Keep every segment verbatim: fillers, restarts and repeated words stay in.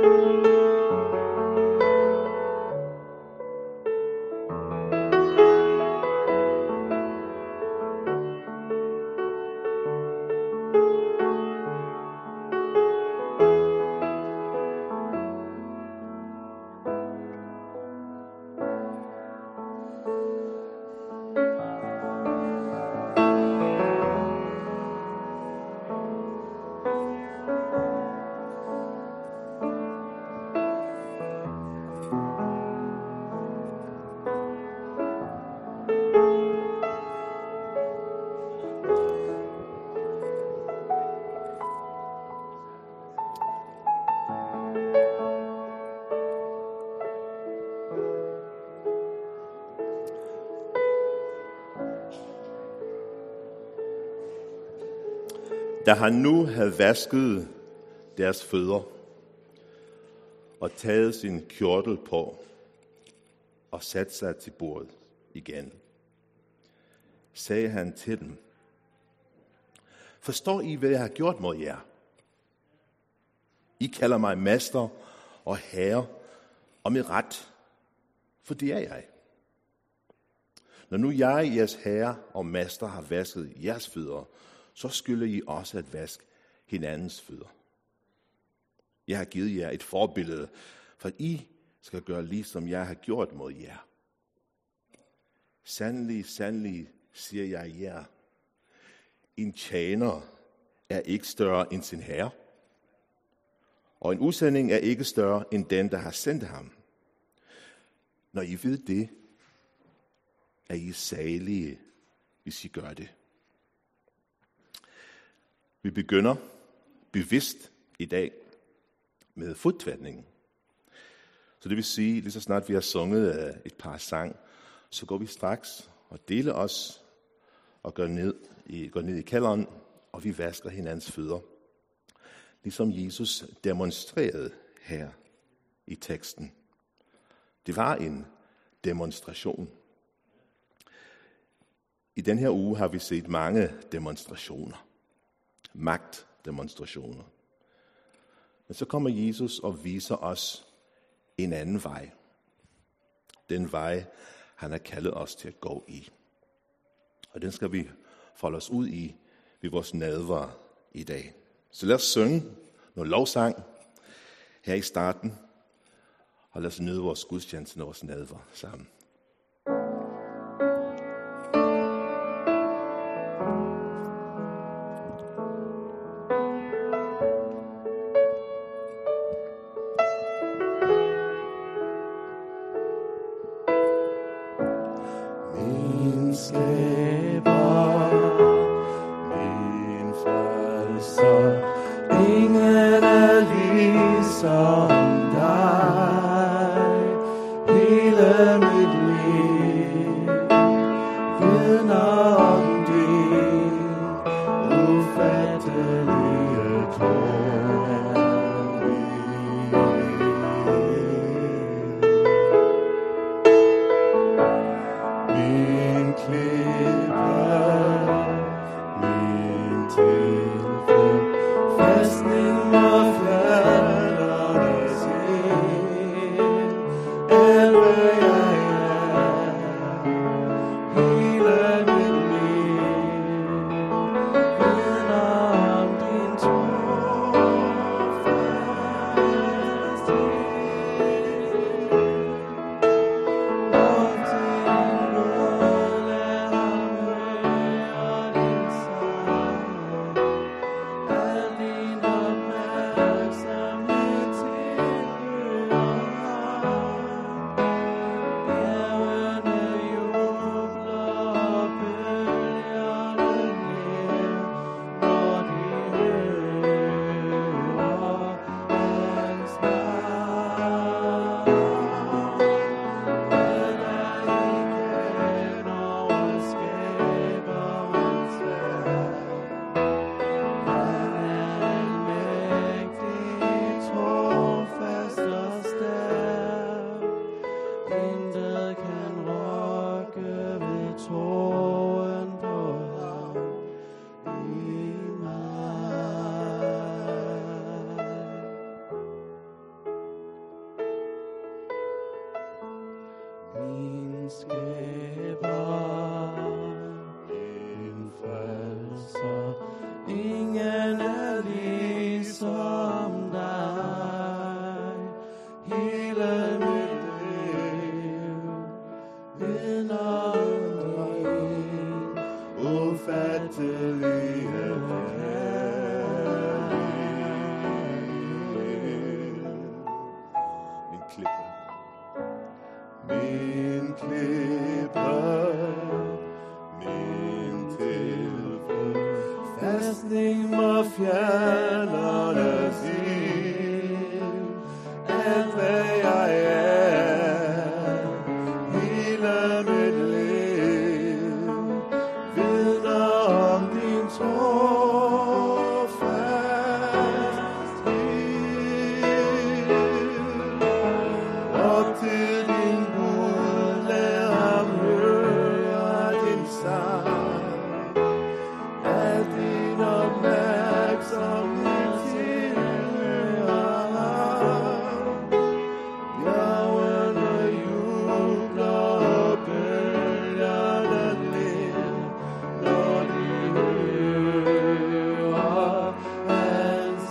Da han nu havde vasket deres fødder og taget sin kjortel på og sat sig til bordet igen, sagde han til dem: Forstår I, hvad jeg har gjort mod jer? I kalder mig mester og herre, og med ret, for det er jeg. Når nu jeg, jeres herre og mester, har vasket jeres fødder, så skylder I også at vaske hinandens fødder. Jeg har givet jer et forbillede, for I skal gøre ligesom jeg har gjort mod jer. Sandelig, sandelig, siger jeg jer, en tjener er ikke større end sin herre, og en udsending er ikke større end den, der har sendt ham. Når I ved det, er I salige, hvis I gør det. Vi begynder bevidst i dag med fodtvætningen. Så det vil sige, lige så snart vi har sunget et par sang, så går vi straks og deler os og går ned i, går ned i kælderen, og vi vasker hinandens fødder. Ligesom Jesus demonstrerede her i teksten. Det var en demonstration. I den her uge har vi set mange demonstrationer. Magtdemonstrationer. Men så kommer Jesus og viser os en anden vej. Den vej, han har kaldet os til at gå i. Og den skal vi folde os ud i ved vores nadver i dag. Så lad os synge noget lovsang her i starten, og lad os nyde vores gudstjeneste og vores nadver sammen. Where I am. klippe min tilflugt. Fastning må fjernerne sige, alt hvad jeg er, hele mit liv, vidner om din trofasthed. Op til din Gud, lad ham høre din sang, al din opmærksomhed tilhører ham. Bjergene jubler og bølgerne ler, når de hører hans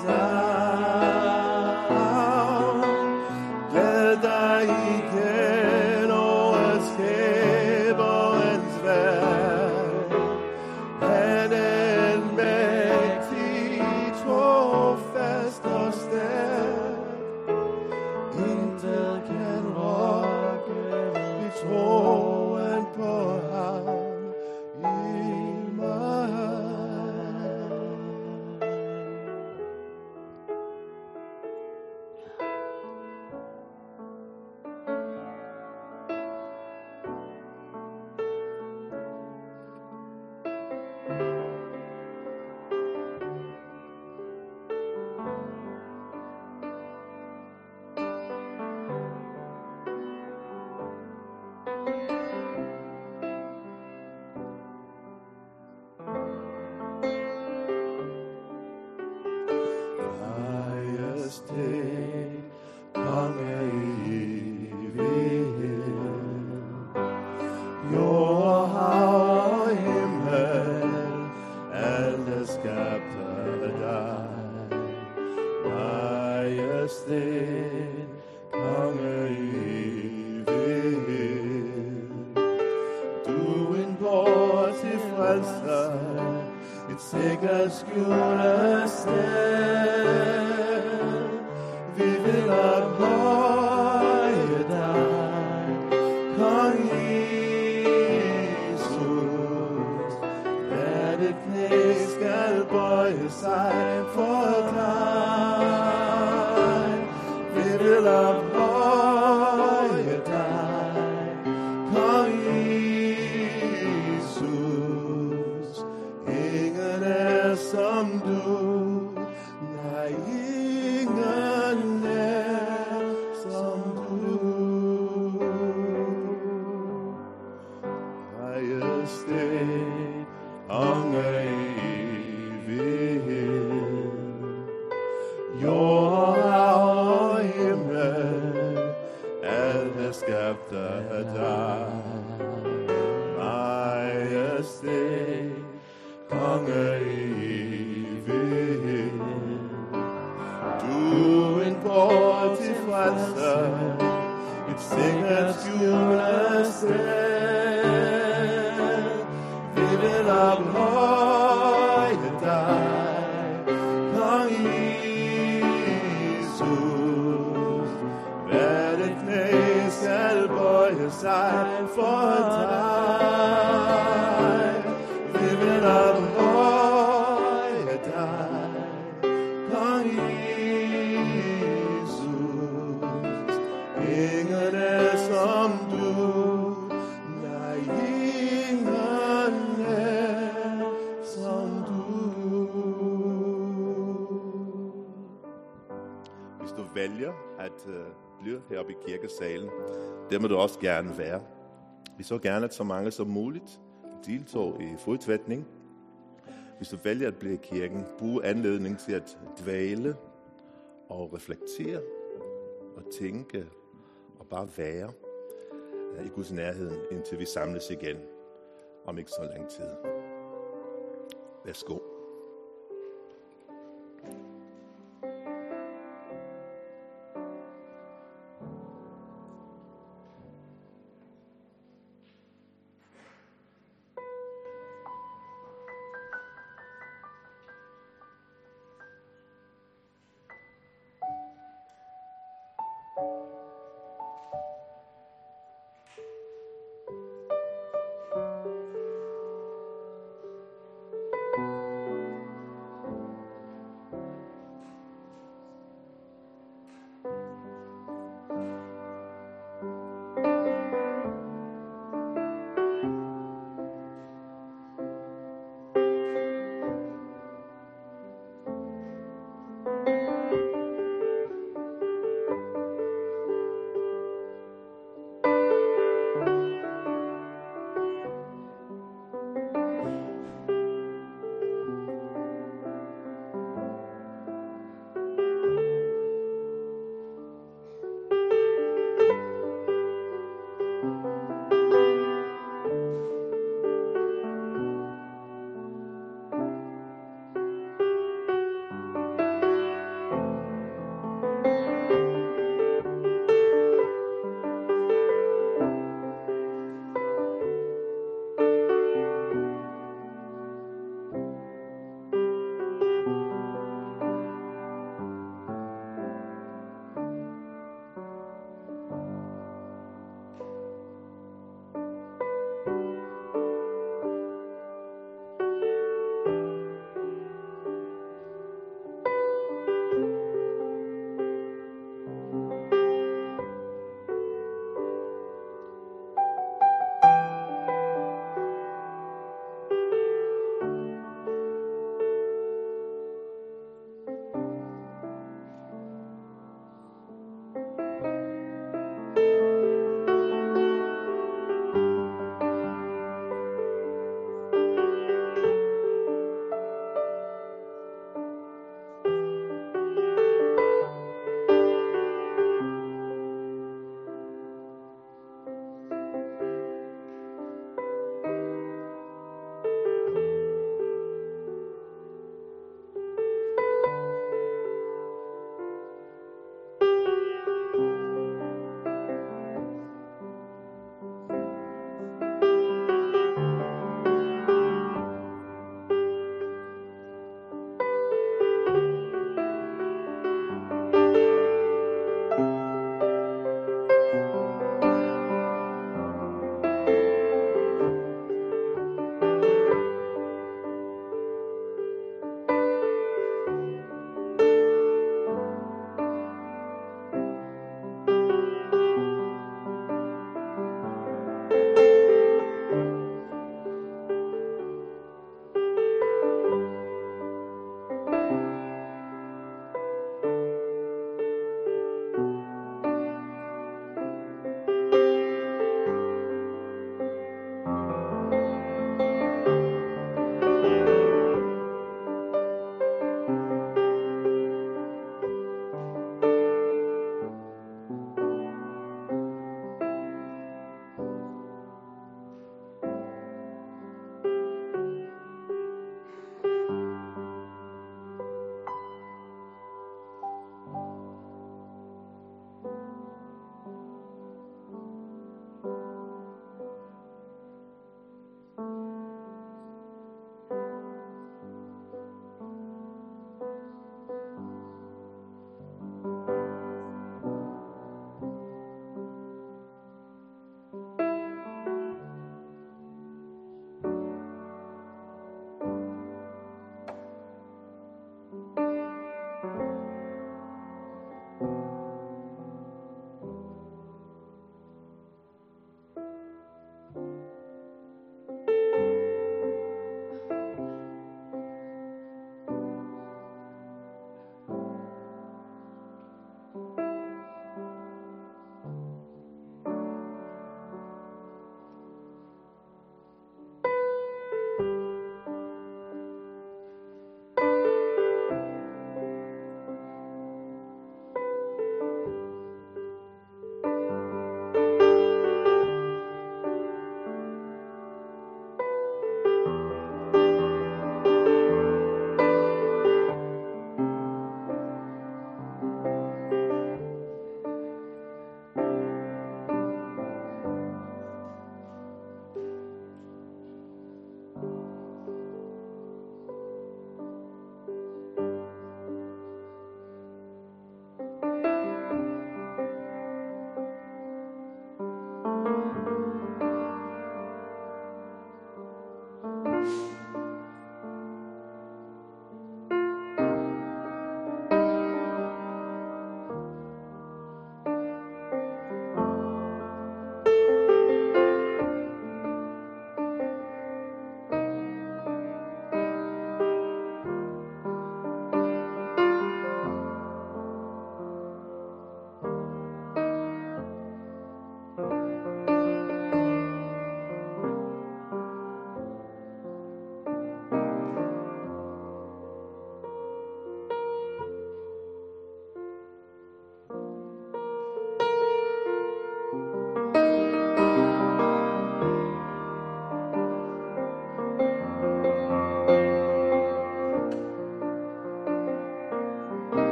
sang. Glæd dig igen over skaberens værk. Han er en mægtig, trofast og stærk. Intet kan rokke i troen på ham i mig. Majestæt, konge i evighed, jord, hav og himmel, alt er skabt af dig. Majestæt, konge i evighed, du en bort til frelser, et sikkert skjulested. Vi vil ophøje dig, Kong Jesus. Hvert et knæ skal bøje sig for dig. Vi vil ophøje dig, Kong Jesus. Ingen er som du, nej, ingen er som du. Majestæt, konge i evighed, jord, hav og himmel, alt er skabt af dig. Majestæt, konge i evighed, du en bort til frelser, et sikkert skjulested. Vi vil ophøje dig, Kong Jesus. Hvert et knæ skal bøje sig for dig. Vi vil ophøje dig, Kong Jesus. Ingen er som du, nej, ingen er som du. Hvis du vælger at uh, blive heroppe i kirkesalen, det må du også gerne være. Vi så gerne, at så mange som muligt deltog i fodtvætning. Hvis du vælger at blive i kirken, brug anledning til at dvæle og reflektere og tænke og bare være i Guds nærhed, indtil vi samles igen om ikke så lang tid. Værsgo.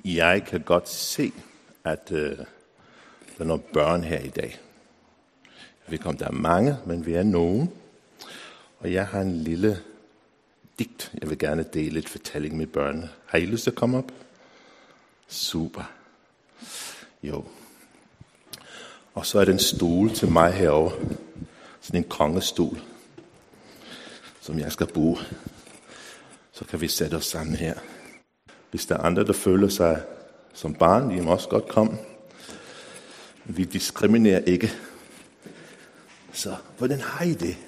Jeg kan godt se, at øh, der er nogle børn her i dag. Jeg ved ikke, om der er mange, men vi er nogen. Og jeg har en lille digt. Jeg vil gerne dele et fortælling med børnene. Har I lyst til at komme op? Super. Jo. Og så er der en stol til mig herovre. Sådan en kongestol, som jeg skal bruge. Så kan vi sætte os sammen her. Hvis der er andre, der føler sig som barn, de må også godt komme. Vi diskriminerer ikke. Så hvordan har I det?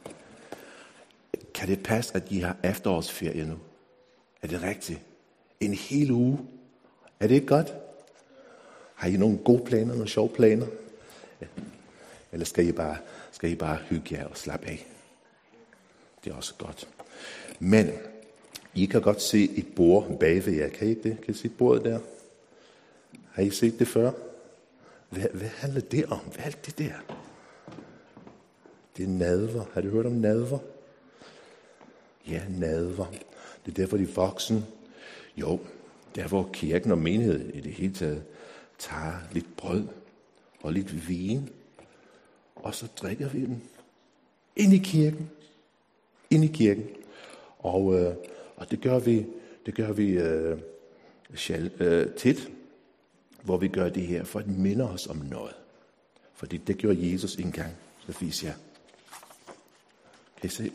Kan det passe, at I har efterårsferie nu? Er det rigtigt? En hel uge? Er det ikke godt? Har I nogle gode planer, nogle sjove planer? Eller skal I bare, skal I bare hygge jer og slappe af? Det er også godt. Men I kan godt se et bord bagved jer. Kan I ikke det? Kan I se bordet der? Har I set det før? Hvad, hvad handler det om? Hvad er det der? Det er nadver. Har du hørt om nadver? Ja, nadver. Det er der, hvor de voksne, jo, der hvor kirken og menighed i det hele taget tager lidt brød og lidt vin, og så drikker vi den ind i kirken. Ind i kirken. Og, øh, og det gør vi, det gør vi øh, sjæl, øh, tit, hvor vi gør det her, for at minde os om noget. Fordi det gjorde Jesus engang. Så viser jeg. Kan I se?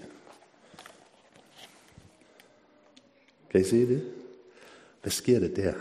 Kan I se det? Hvad sker der der?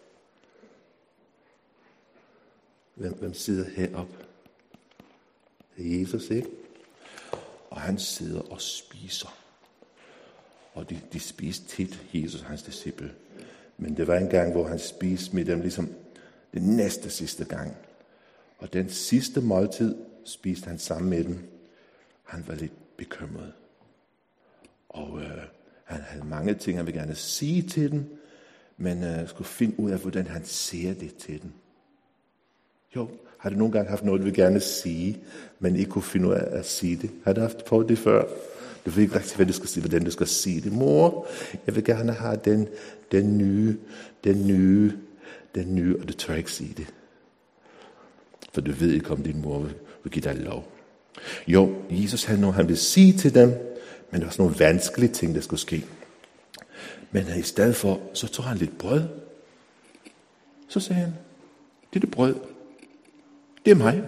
Hvem, hvem sidder heroppe? Det er Jesus, ikke? Og han sidder og spiser. Og de, de spiste tit, Jesus og hans disciple. Men det var en gang, hvor han spiste med dem ligesom det næste sidste gang. Og den sidste måltid spiste han sammen med dem. Han var lidt bekymret. Og øh, han havde mange ting, han ville gerne sige til dem, men øh, skulle finde ud af, hvordan han siger det til dem. Jo, har du nogle gange haft noget, du vil gerne sige, men ikke kunne finde ud af at sige det? Har du haft på det før? Du ved ikke rigtig, hvad du skal sige, hvordan du skal sige det. Mor, jeg vil gerne have den, den nye, den nye, den nye, og du tør ikke sige det. For du ved ikke, om din mor vil, vil give dig lov. Jo, Jesus havde noget, han ville sige til dem, men der var sådan nogle vanskelige ting, der skulle ske. Men i stedet for, så tog han lidt brød. Så sagde han, det er det brød. Det er mig.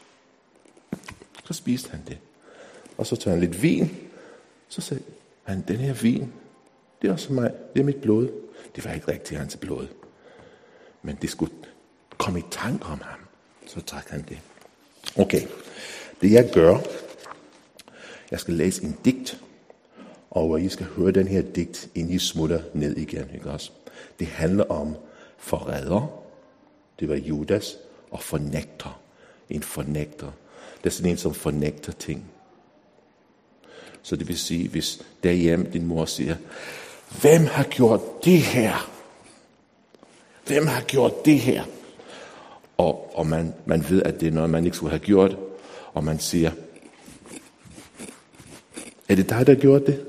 Så spiste han det. Og så tog han lidt vin. Så sagde han, den her vin, det er også mig. Det er mit blod. Det var ikke rigtigt hans blod. Men det skulle komme i tanke om ham. Så trak han det. Okay. Det jeg gør, jeg skal læse en digt. Og I skal høre den her digt, inden I smutter ned igen. Ikke også? Det handler om forræder. Det var Judas. Og fornægter. En fornægter. Det er sådan en, som fornægter ting. Så det vil sige, hvis derhjemme din mor siger, hvem har gjort det her? Hvem har gjort det her? Og, og man, man ved, at det er noget, man ikke skulle have gjort. Og man siger, er det dig, der har gjort det?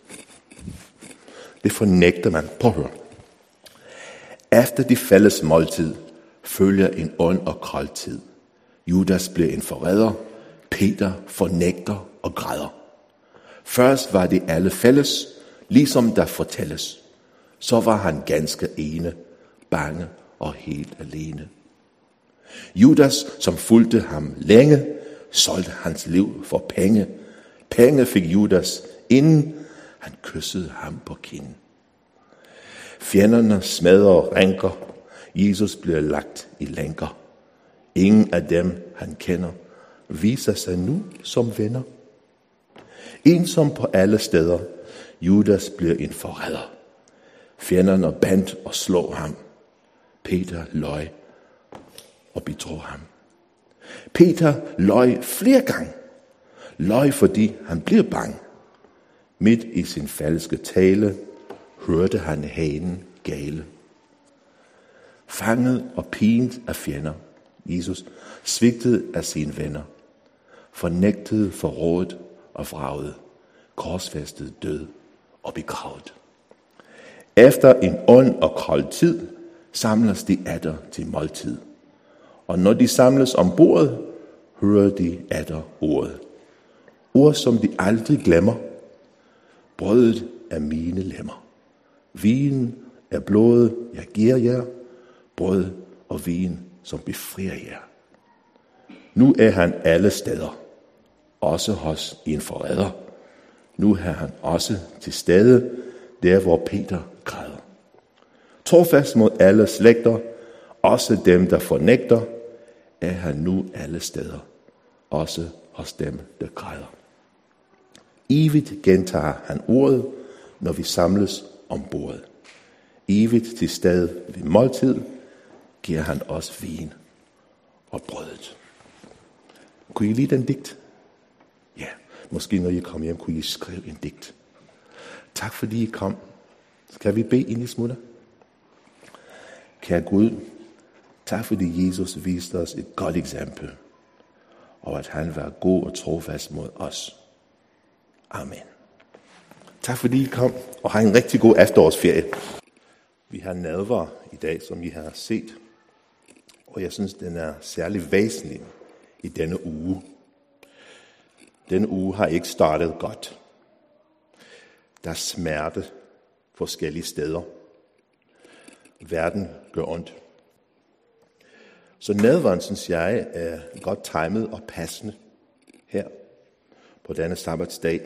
Det fornægter man. Prøv at høre. Efter de fælles måltid følger en ond og kold tid. Judas blev en forræder. Peter fornægter og græder. Først var det alle fælles, ligesom der fortælles. Så var han ganske ene, bange og helt alene. Judas, som fulgte ham længe, solgte hans liv for penge. Penge fik Judas, inden han kyssede ham på kinden. Fjenderne smadrer rænker. Jesus bliver lagt i lænker. Ingen af dem, han kender, viser sig nu som venner. Ensom på alle steder, Judas bliver en forræder. Fjenderne bandt og slog ham. Peter løj og bedrog ham. Peter løj flere gange. Løj, fordi han blev bange. Midt i sin falske tale hørte han hanen gale. Fanget og pint af fjender, Jesus svigtede af sine venner, fornægtede, forrådet og vraget, korsfæstet, død og begravet. Efter en ond og kold tid samles de atter til måltid. Og når de samles om bordet, hører de atter ordet. Ord, som de aldrig glemmer. Brødet er mine lemmer. Vinen er blodet, jeg giver jer. Brød og vin, som befrier jer. Nu er han alle steder, også hos en forræder. Nu er han også til stede, der hvor Peter græder. Trofast mod alle slægter, også dem, der fornægter, er han nu alle steder, også hos dem, der græder. Evigt gentager han ordet, når vi samles om bordet. Evigt til stede ved måltid giver han os vin og brødet. Kunne I lide den digt? Ja, måske når I kommer hjem, kunne I skrive en digt. Tak fordi I kom. Skal vi bede ind i smutter? Kære Gud, tak fordi Jesus viste os et godt eksempel, og at han var god og trofast mod os. Amen. Tak fordi I kom, og have en rigtig god efterårsferie. Vi har nadver i dag, som I har set, og jeg synes, den er særlig væsentlig i denne uge. Denne uge har ikke startet godt. Der er smerte forskellige steder. Verden gør ondt. Så nadveren, synes jeg, er godt timet og passende her på denne sabbatsdag,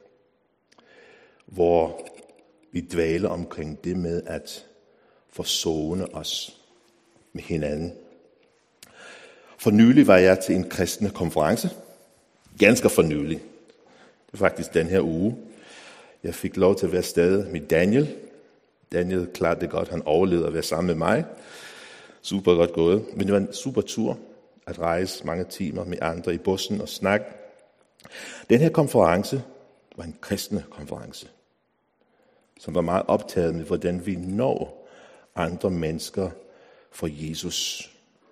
hvor vi dvæler omkring det med at forsone os med hinanden. For nylig var jeg til en kristne konference. Ganske for nylig. Det er faktisk den her uge. Jeg fik lov til at være stadig med Daniel. Daniel klarede det godt. Han overlevede at være sammen med mig. Super godt gået. Men det var en super tur at rejse mange timer med andre i bussen og snakke. Den her konference var en kristne konference, som var meget optaget med, hvordan vi når andre mennesker for Jesus.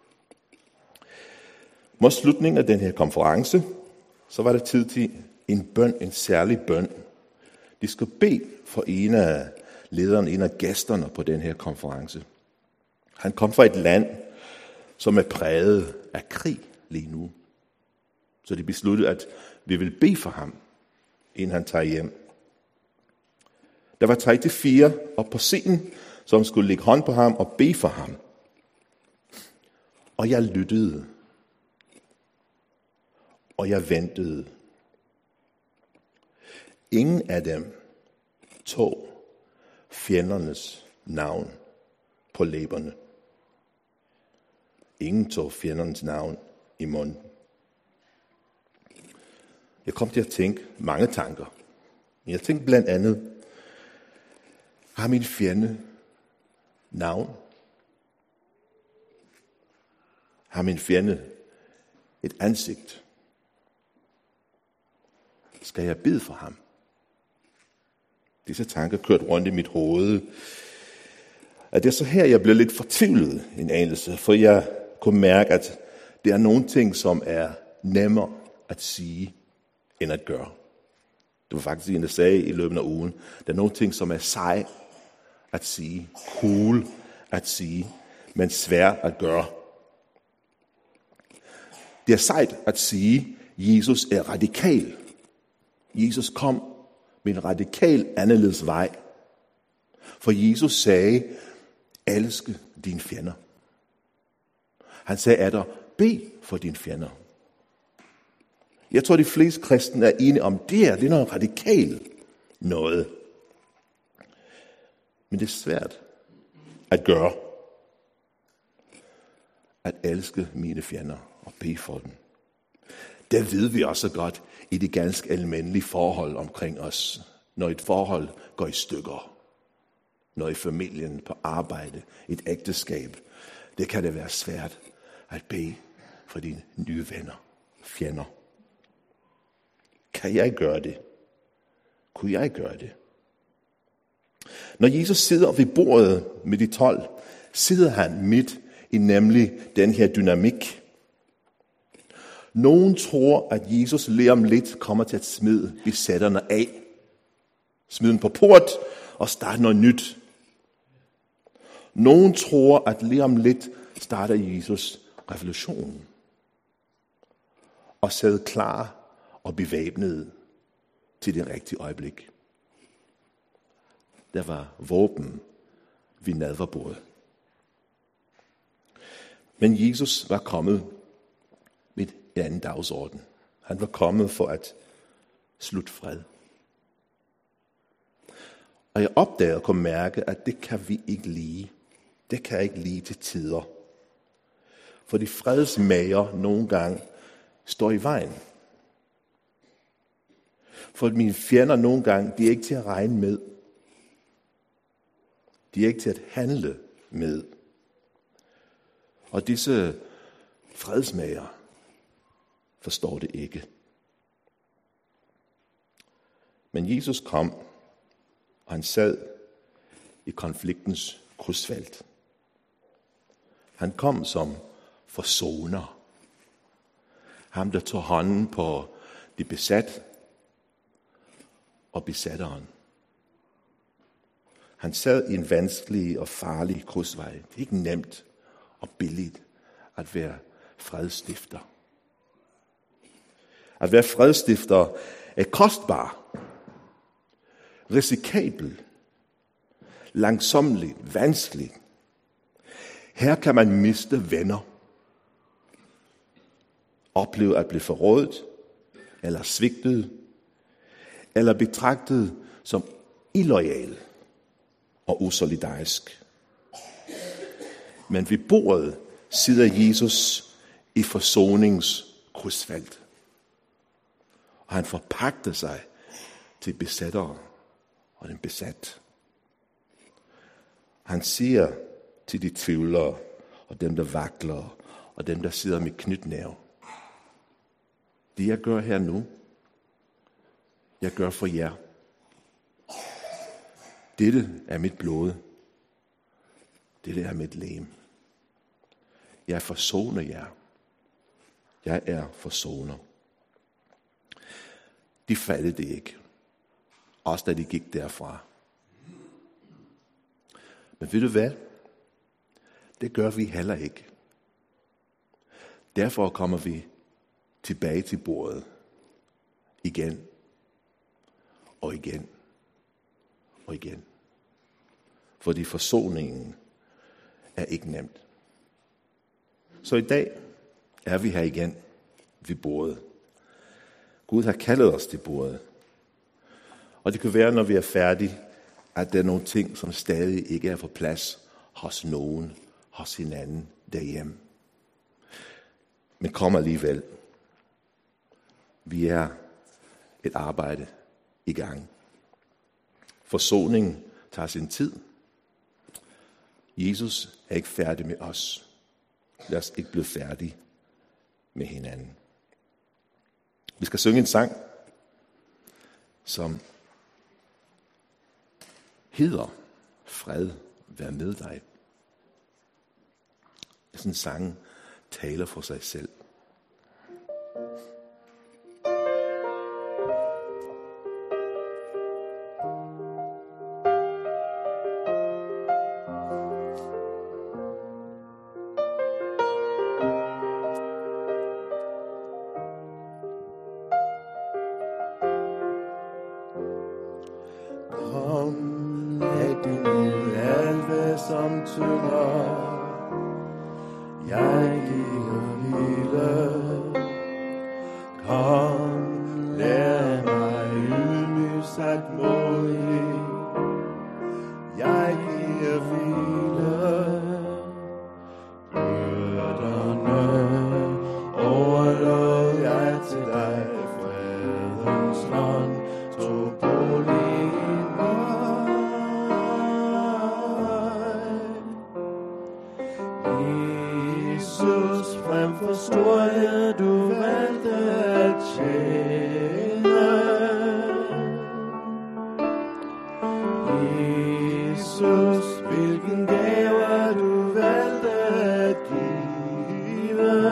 Mod slutningen af den her konference, så var der tid til en bøn, en særlig bøn. De skulle bede for en af lederne, en af gæsterne på den her konference. Han kom fra et land, som er præget af krig lige nu. Så de besluttede, at vi vil bede for ham, inden han tager hjem. Der var tre til fire op på scenen, som skulle lægge hånd på ham og bede for ham. Og jeg lyttede. Og jeg ventede. Ingen af dem tog fjendernes navn på læberne. Ingen tog fjendernes navn i munden. Jeg kom til at tænke mange tanker. Men jeg tænkte blandt andet, har min fjende navn? Har min fjende et ansigt? Skal jeg bede for ham? Disse tanker kørte rundt i mit hoved. At det er så her, jeg blev lidt fortvivlet en anelse, for jeg kunne mærke, at det er nogle ting, som er nemmere at sige, end at gøre. Det var faktisk en, der sagde i løbet af ugen, der er nogle ting, som er sej at sige, cool at sige, men svært at gøre. Det er sejt at sige, Jesus er radikal. Jesus kom med en radikal anderledes vej. For Jesus sagde, elske dine fjender. Han sagde, at der bed for dine fjender. Jeg tror, de fleste kristne er enige om det her. Det er noget radikalt noget. Men det er svært at gøre. At elske mine fjender og bede for dem. Det ved vi også godt i de ganske almindelige forhold omkring os. Når et forhold går i stykker. Når i familien, på arbejde, et ægteskab. Det kan det være svært at bede for dine nye venner, fjender. Kan jeg gøre det? Kunne jeg gøre det? Når Jesus sidder ved bordet med de tolv, sidder han midt i nemlig den her dynamik. Nogen tror, at Jesus lige om lidt kommer til at smide besætterne af. Smide dem på port og starte noget nyt. Nogen tror, at lige om lidt starter Jesus revolutionen. Og sad klar og bevæbnet til det rigtige øjeblik. Der var våben ved nadverbordet. Men Jesus var kommet med en anden dagsorden. Han var kommet for at slutte fred. Og jeg opdagede og kunne mærke, at det kan vi ikke lide. Det kan jeg ikke lide til tider. For de fredsmager nogle gange står i vejen. For mine fjender nogle gange, de er ikke til at regne med. De er ikke til at handle med. Og disse fredsmager forstår det ikke. Men Jesus kom, og han sad i konfliktens krydsfelt. Han kom som forsoner. Ham, der tog hånden på de besat og besatteren. Han sad i en vanskelig og farlig krydsvej. Det er ikke nemt og billigt at være fredstifter. At være fredstifter er kostbar, risikabel, langsomlig, vanskelig. Her kan man miste venner, opleve at blive forrådt, eller svigtet, eller betragtet som illoyal og usolidarisk. Men ved bordet sidder Jesus i forsoningskrydsfelt. Og han forpagter sig til besættere og den besat. Han siger til de tvivlere og dem, der vakler og dem, der sidder med knytnæve. Det jeg gør her nu, jeg gør for jer. Dette er mit blod. Dette er mit legeme. Jeg forsoner jer. Jeg er forsoner. De faldt det ikke. Også da de gik derfra. Men ved du hvad? Det gør vi heller ikke. Derfor kommer vi tilbage til bordet. Igen. Og igen. Og igen. Fordi forsoningen er ikke nemt. Så i dag er vi her igen ved bordet. Gud har kaldet os til bordet. Og det kan være, når vi er færdige, at der er nogle ting, som stadig ikke er på plads hos nogen, hos hinanden derhjemme. Men kom alligevel. Vi er et arbejde i gang. Forsoningen tager sin tid. Jesus er ikke færdig med os. Lad os ikke blive færdige med hinanden. Vi skal synge en sang, som hedder Fred, vær med dig. Sådan en sang taler for sig selv. Som tynger, jeg giver hele. Kom, lær mig ydmyg sagt modig, jeg giver hvile. Byrderne overlod jeg til dig, fredens hånd tog bolig i mig. Jesus, frem for storhed, du valgte at tjene. Jesus, hvilken gave du valgte at give.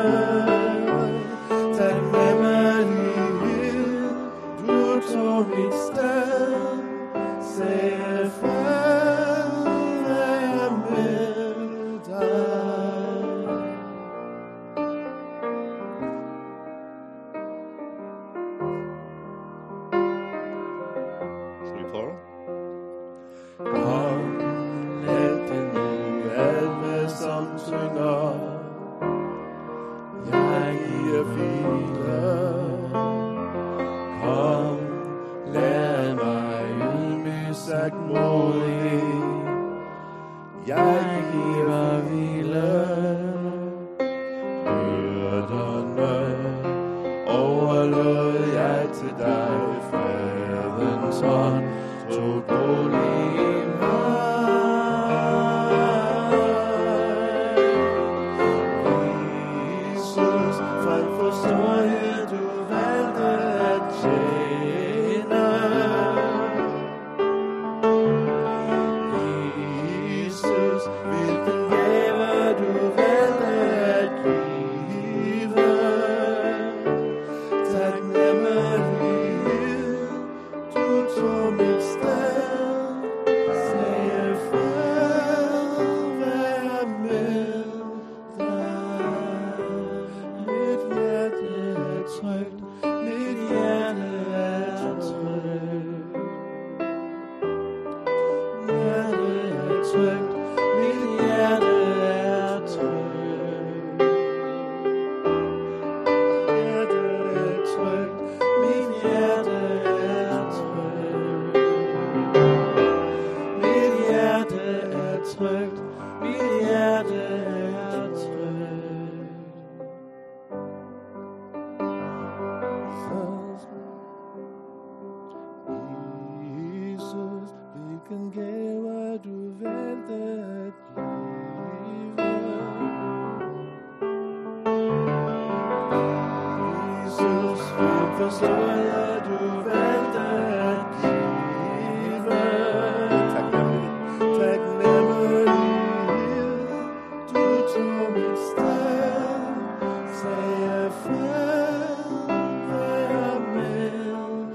Tak med mig livet, du tog mit sted, sagde fred, er jeg med. Kom, lad det nu alle som synger. Jeg giver hvile. Kom, lad mig ydmyg sagt modig. Jeg giver hvile. Byrderne overlod jeg til dig, Faderens ånd tog bolig i mig. Jesus, frem for sorg, du valgte at tjene. Jesus, hvilken gave du valgte at give. Taknemmelighed, du tog mit sted. Sagde farvel med dig. Mit hjerte er trygt, mit hjerte er trygt. Hjerte er trygt, mit hjerte er trygt. Hjerte er trygt, mit hjerte er trygt. Mit hjerte er trygt, mit hjerte er trygt. Jesus, hvilken gave du valgte at give. Jesus, hvem forstår jeg, du valgte at give. Taknemmelighed, du tog mit sted. Sagde farvel med dig.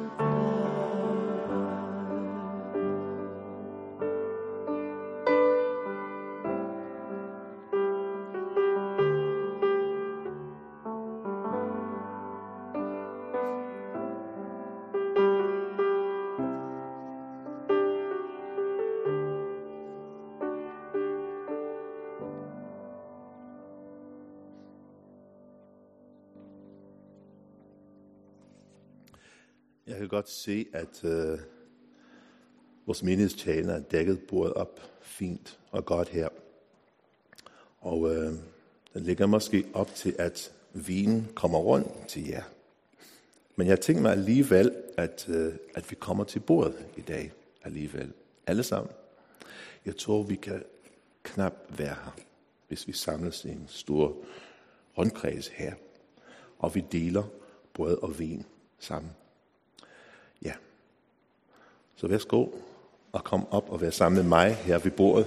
Jeg kan godt se, at øh, vores menighedstjener har dækket bordet op fint og godt her. Og øh, den ligger måske op til, at vinen kommer rundt til jer. Men jeg tænker mig alligevel, at, øh, at vi kommer til bordet i dag alligevel. Alle sammen. Jeg tror, vi kan knap være her, hvis vi samles i en stor rundkreds her. Og vi deler brød og vin sammen. Ja. Så værsgo og kom op og vær sammen med mig her ved bordet.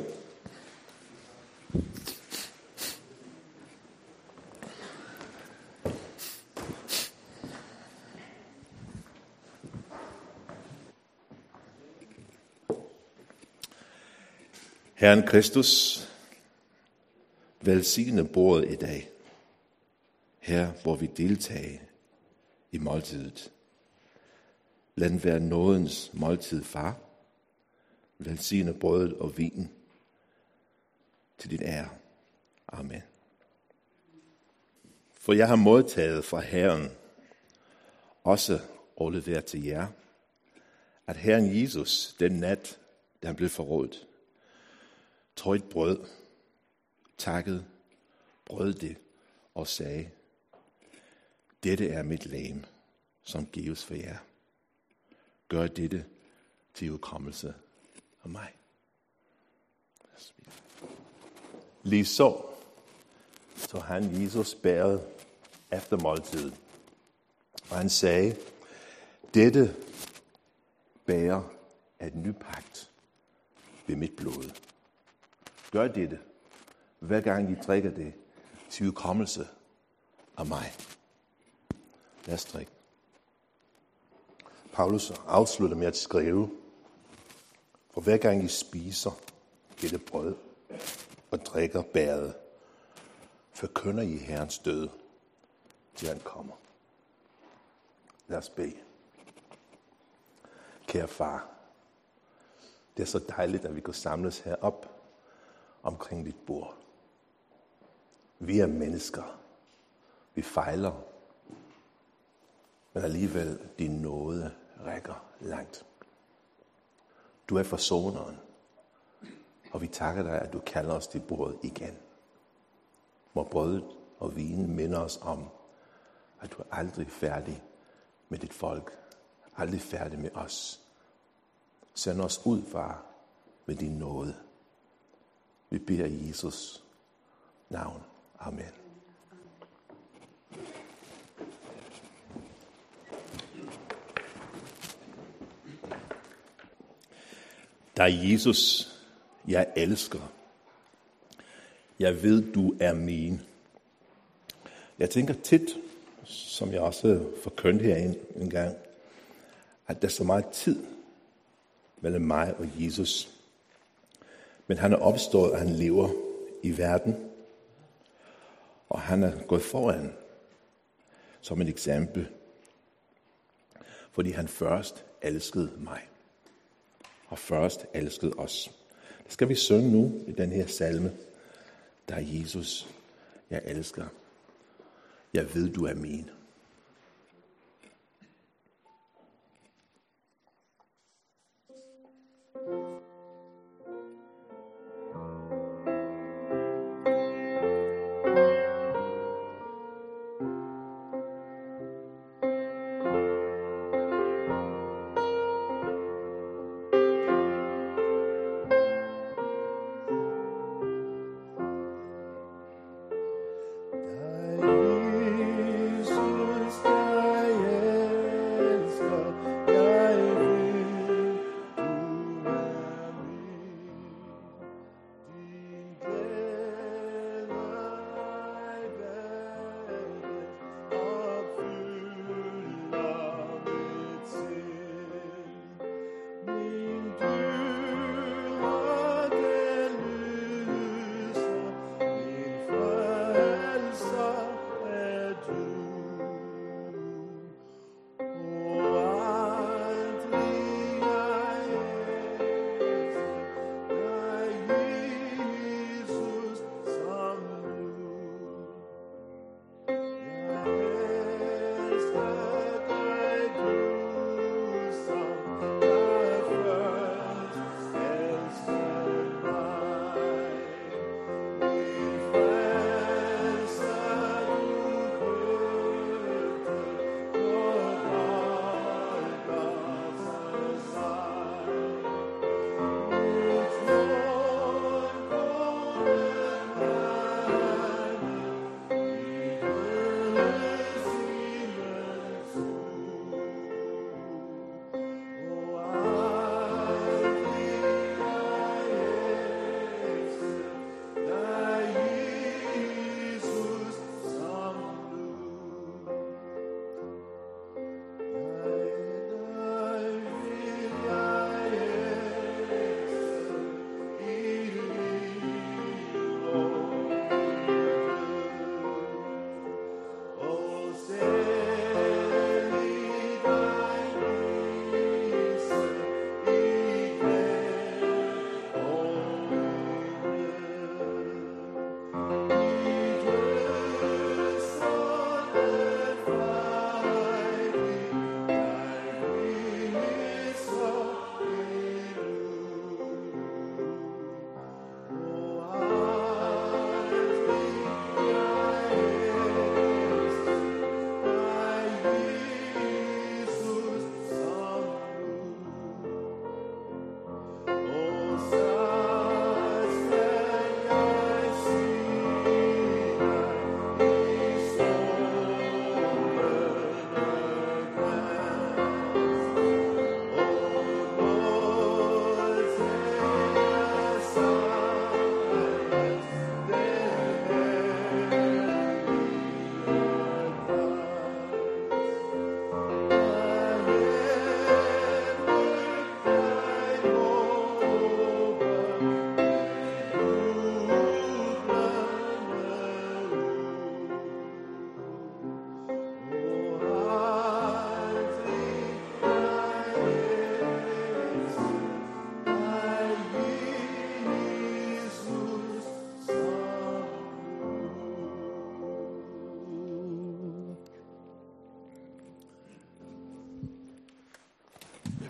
Herren Kristus, velsigne bordet i dag, her hvor vi deltager i måltidet. Lad den være nådens måltid, far. Velsigne brødet og vinen til din ære. Amen. For jeg har modtaget fra Herren, også overleveret til jer, at Herren Jesus, den nat, da han blev forrådt, tog et brød, takkede, brød det og sagde, dette er mit legeme, som gives for jer. Gør dette til udkommelse af mig. Lige så, så han Jesus bæret efter måltidet. Og han sagde, dette bærer af en ny pagt ved mit blod. Gør dette, hver gang I drikker det, til udkommelse af mig. Lad os drikke. Paulus afslutter med at skrive, for hver gang I spiser dette brød og drikker bæret, forkynder I Herrens død, til han kommer. Lad os bede. Kære far, Det er så dejligt, at vi kan samles herop omkring dit bord. Vi er mennesker. Vi fejler. Men alligevel, din nåde rækker langt. Du er forsoneren. Og vi takker dig, at du kalder os til bordet igen. Må brødet og vinen minde os om, at du er aldrig færdig med dit folk. Aldrig færdig med os. Send os ud, far, med din nåde. Vi beder i Jesus navn. Amen. Der er Jesus, jeg elsker. Jeg ved, du er min. Jeg tænker tit, som jeg også forkyndte her en, en gang, at der er så meget tid mellem mig og Jesus. Men han er opstået, og han lever i verden. Og han er gået foran som et eksempel. Fordi han først elskede mig. Og først elskede os. Det skal vi synge nu i den her salme. Der er Jesus, jeg elsker. Jeg ved, du er min. Jesus.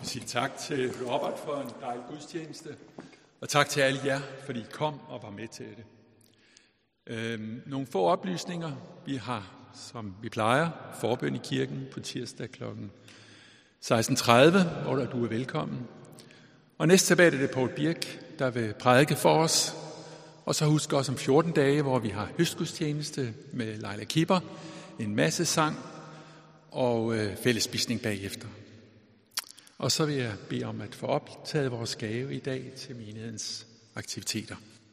sige tak til Robert for en dejlig gudstjeneste, og tak til alle jer, fordi I kom og var med til det. Øhm, nogle få oplysninger. Vi har, som vi plejer, forbøn i kirken på tirsdag kl. seksten tredive, hvor der du er velkommen. Og næste sabbat er det Poul Birk, der vil prædike for os. Og så husk også om fjorten dage, hvor vi har høstgudstjeneste med Leila Kipper, en masse sang og øh, fællesspisning bagefter. Og så vil jeg bede om at få optaget vores gave i dag til menighedens aktiviteter.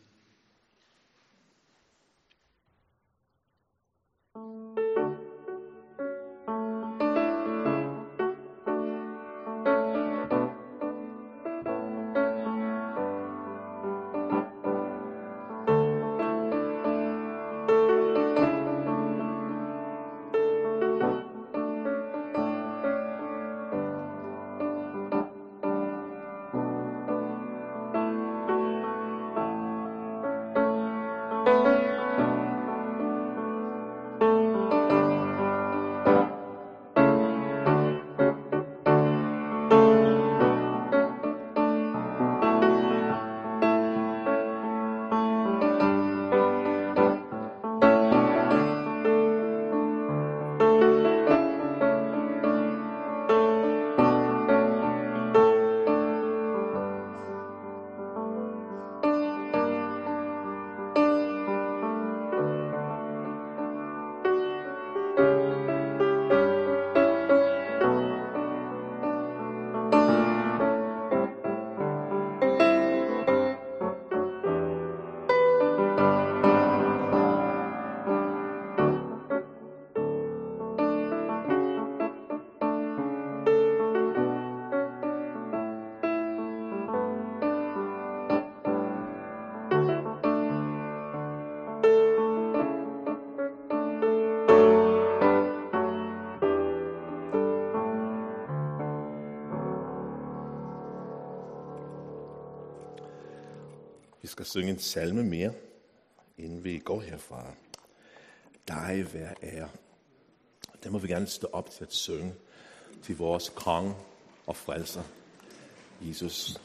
Vi skal synge en salme mere, inden vi går herfra. Dig vær ære. Den må vi gerne stå op til at synge til vores konge og frelser, Jesus.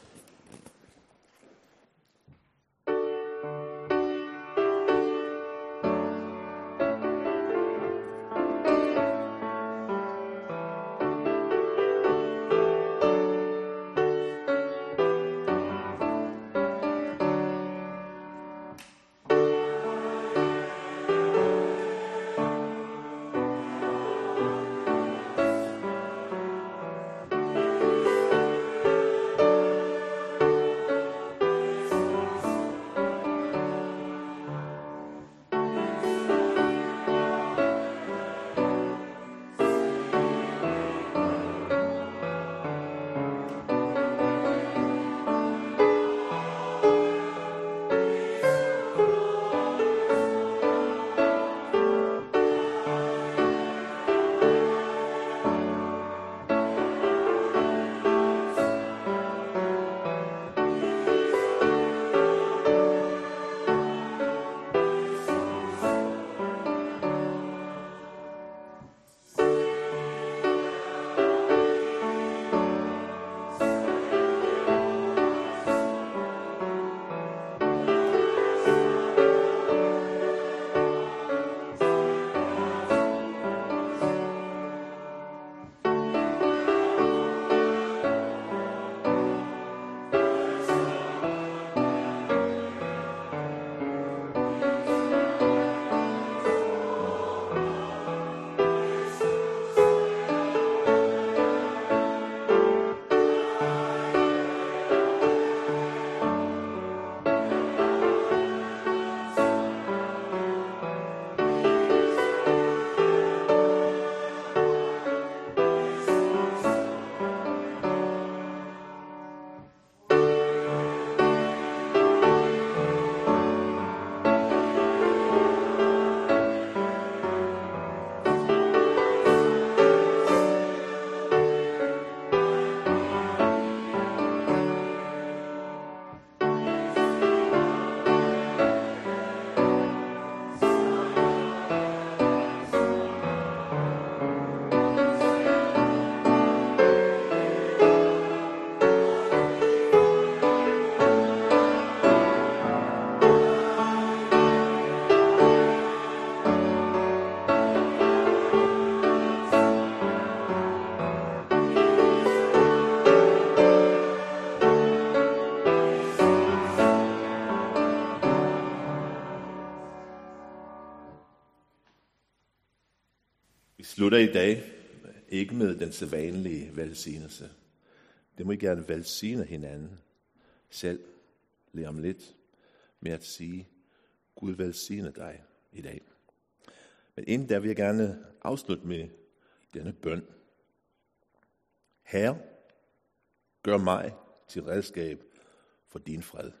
slutter i dag ikke med den sædvanlige velsignelse. Det må I gerne velsigne hinanden selv lige om lidt med at sige, Gud velsigne dig i dag. Men inden der vil jeg gerne afslutte med denne bøn. Herre, gør mig til redskab for din fred.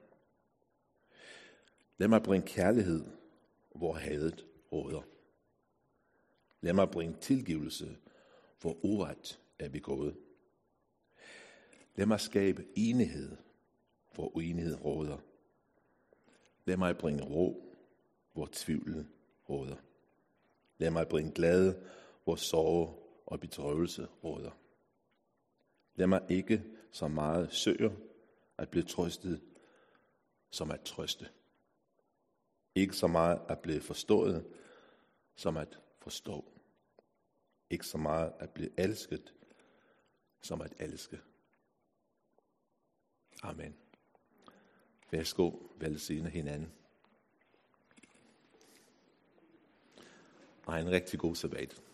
Lad mig bringe kærlighed, hvor hadet råder. Lad mig bringe tilgivelse, hvor uret er begået. Lad mig skabe enighed, hvor uenighed råder. Lad mig bringe ro, hvor tvivlen råder. Lad mig bringe glæde, hvor sorg og bedrøvelse råder. Lad mig ikke så meget søge at blive trøstet, som at trøste. Ikke så meget at blive forstået, som at forstå. Ikke så meget at blive elsket, som at elske. Amen. Værsgo, velsigne hinanden. Og en rigtig god sabbat.